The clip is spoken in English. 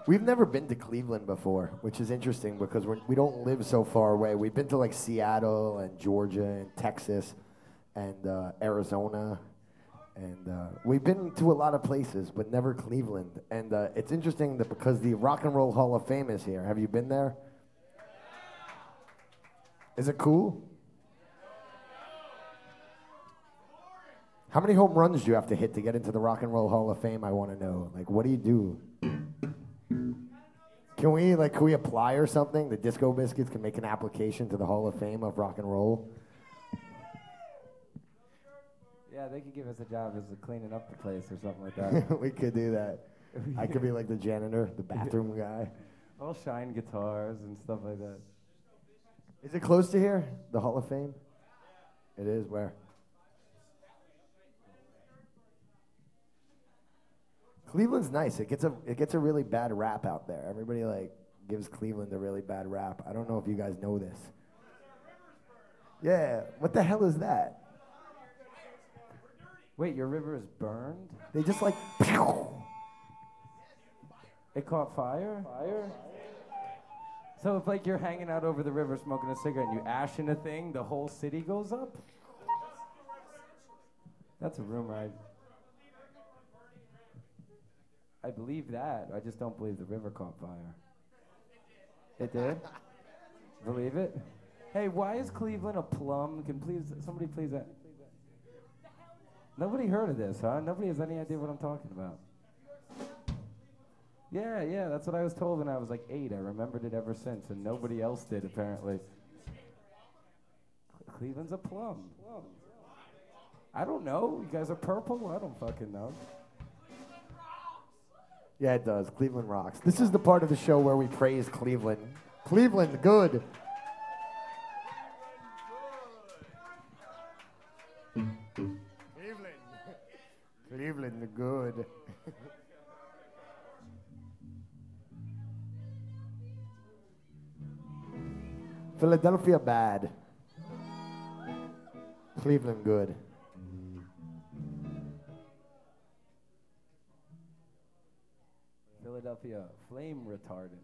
We've never been to Cleveland before, which is interesting because we don't live so far away. We've been to like Seattle and Georgia and Texas and Arizona. And we've been to a lot of places, but never Cleveland. And it's interesting that because the Rock and Roll Hall of Fame is here. Have you been there? Is it cool? How many home runs do you have to hit to get into the Rock and Roll Hall of Fame? I want to know. Like, what do you do? Can we apply or something? The Disco Biscuits can make an application to the Hall of Fame of rock and roll. Yeah, they could give us a job as cleaning up the place or something like that. We could do that. I could be like the janitor, the bathroom guy. I'll shine guitars and stuff like that. Is it close to here, the Hall of Fame? It is. Where? Cleveland's nice. It gets a really bad rap out there. Everybody like gives Cleveland a really bad rap. I don't know if you guys know this. Yeah. What the hell is that? Wait, your river is burned? They just like. Pew! It caught fire? So if like you're hanging out over the river smoking a cigarette and you ash in a thing, the whole city goes up? That's a rumor. I believe that. I just don't believe the river caught fire. It did? Believe it? Hey, why is Cleveland a plum? Can somebody please that? Nobody heard of this, huh? Nobody has any idea what I'm talking about. Yeah, that's what I was told when I was like 8. I remembered it ever since, and nobody else did, apparently. Cleveland's a plum. I don't know. You guys are purple? I don't fucking know. Yeah, it does. Cleveland rocks. This is the part of the show where we praise Cleveland. Cleveland, good. Cleveland, good. Philadelphia, bad. Cleveland, good. Philadelphia, flame retardant.